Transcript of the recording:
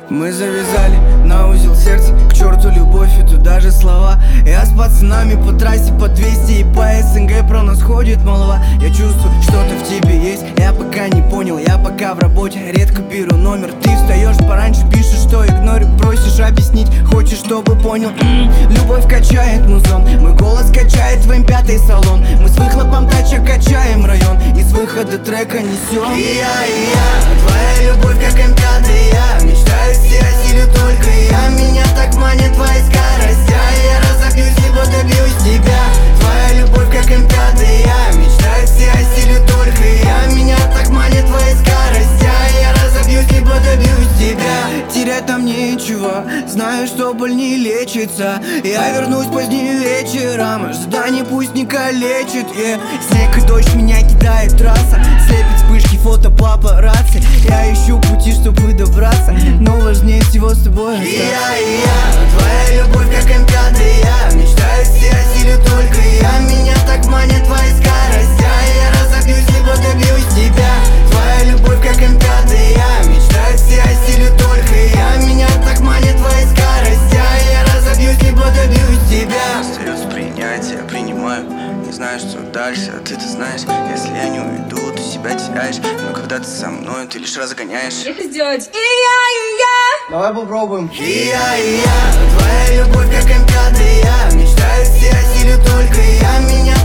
Мы завязали на узел сердце, к черту любовь и туда же слова. Я с пацанами по трассе по 200 и по СНГ про нас ходит молва. Я чувствую, что-то в тебе есть, я пока не понял, я пока в работе, редко беру номер. Ты встаешь пораньше, пишешь, что игнорю, просишь объяснить, хочешь, чтобы понял. Любовь качает музон, мой голос качает в М5 салон. Мы с выхлопом тачек качаем район, из выхода трека несем. И я, твоя любовь как М5, я мечтаю все о силе только я. Меня так манит твоя скорость, я разобьюсь, либо добьюсь тебя. Твоя любовь как М5, я мечтаю все о силе только я. Меня так манит твоя скорость, я разобьюсь, либо добьюсь тебя. Терять там нечего, знаю, что боль не лечится. Я вернусь позднее вечером, ожидание пусть не калечит. Снег и дождь, меня кидает трасса, слепит вспышки фото папарацци. Я ищу пути, чтобы добраться, но важнее всего с тобой остаться. Я, твоя любовь как М5, я мечтаю все о силе только я. Меня так манит твоя скорость, я разобьюсь, либо добьюсь тебя. Твоя любовь как М5, я мечтаю все о силе только я. Меня так манит твоя скорость, я разобьюсь, либо добьюсь тебя. Остается принять, я принимаю. Не знаю, что дальше, а ты-то знаешь. Если я не уйду, ты себя теряешь. Но когда ты со мной, ты лишь разгоняешь. Это сделать. И я. Давай попробуем. И я, твоя любовь как М5, я мечтаю все о силе только я. Меня